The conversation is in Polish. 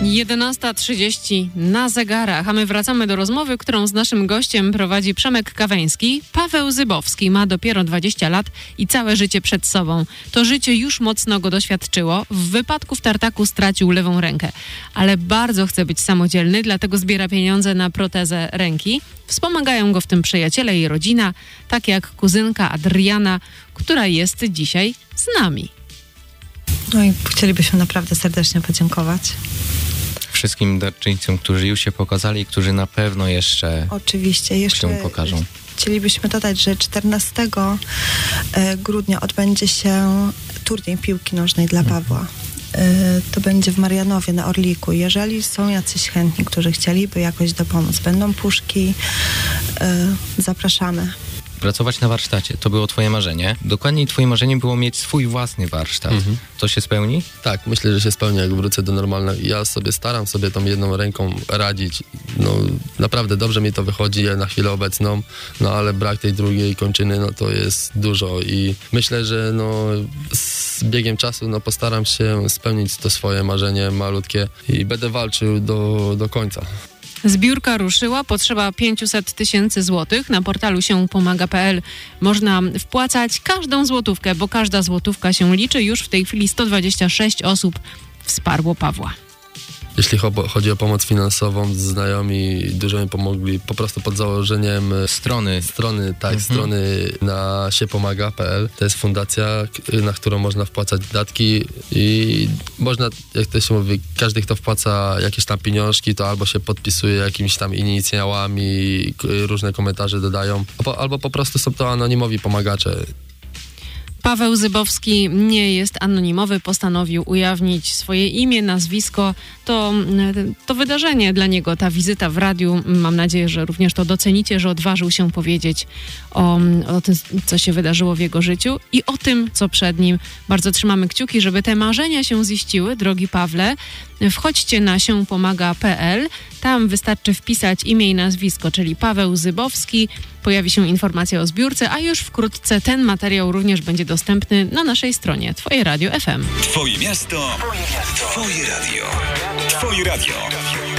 11:30 na zegarach, a my wracamy do rozmowy, którą z naszym gościem prowadzi Przemek Kaweński. Paweł Zybowski ma dopiero 20 lat i całe życie przed sobą. To życie już mocno go doświadczyło. W wypadku w tartaku stracił lewą rękę, ale bardzo chce być samodzielny, dlatego zbiera pieniądze na protezę ręki. Wspomagają go w tym przyjaciele i rodzina, tak jak kuzynka Adriana, która jest dzisiaj z nami. No i chcielibyśmy naprawdę serdecznie podziękować wszystkim darczyńcom, którzy już się pokazali i którzy na pewno jeszcze się pokażą. Chcielibyśmy dodać, że 14 grudnia odbędzie się turniej piłki nożnej dla Pawła. To będzie w Marianowie na Orliku. Jeżeli są jacyś chętni, którzy chcieliby jakoś dopomóc, będą puszki, zapraszamy. Pracować na warsztacie, to było twoje marzenie. Dokładniej twoje marzenie było mieć swój własny warsztat. To się spełni? Tak, myślę, że się spełni, jak wrócę do normalnego. Ja sobie staram sobie tą jedną ręką radzić. No naprawdę dobrze mi to wychodzi na chwilę obecną, no ale brak tej drugiej kończyny, no to jest dużo i myślę, że no z biegiem czasu no postaram się spełnić to swoje marzenie malutkie i będę walczył do końca. Zbiórka ruszyła, potrzeba 500 000 złotych. Na portalu siepomaga.pl można wpłacać każdą złotówkę, bo każda złotówka się liczy. Już w tej chwili 126 osób wsparło Pawła. Jeśli chodzi o pomoc finansową, znajomi dużo mi pomogli po prostu pod założeniem strony na siepomaga.pl. To jest fundacja, na którą można wpłacać datki i można, jak to się mówi, każdy, kto wpłaca jakieś tam pieniążki, to albo się podpisuje jakimiś tam inicjałami, różne komentarze dodają, albo po prostu są to anonimowi pomagacze. Paweł Zybowski nie jest anonimowy, postanowił ujawnić swoje imię, nazwisko. To wydarzenie dla niego, ta wizyta w radiu. Mam nadzieję, że również to docenicie, że odważył się powiedzieć o tym, co się wydarzyło w jego życiu i o tym, co przed nim. Bardzo trzymamy kciuki, żeby te marzenia się ziściły, drogi Pawle. Wchodźcie na siepomaga.pl. Tam wystarczy wpisać imię i nazwisko, czyli Paweł Zybowski. Pojawi się informacja o zbiórce, a już wkrótce ten materiał również będzie dostępny na naszej stronie Twoje Radio FM. Twoje miasto, Twoje radio. Twoje radio.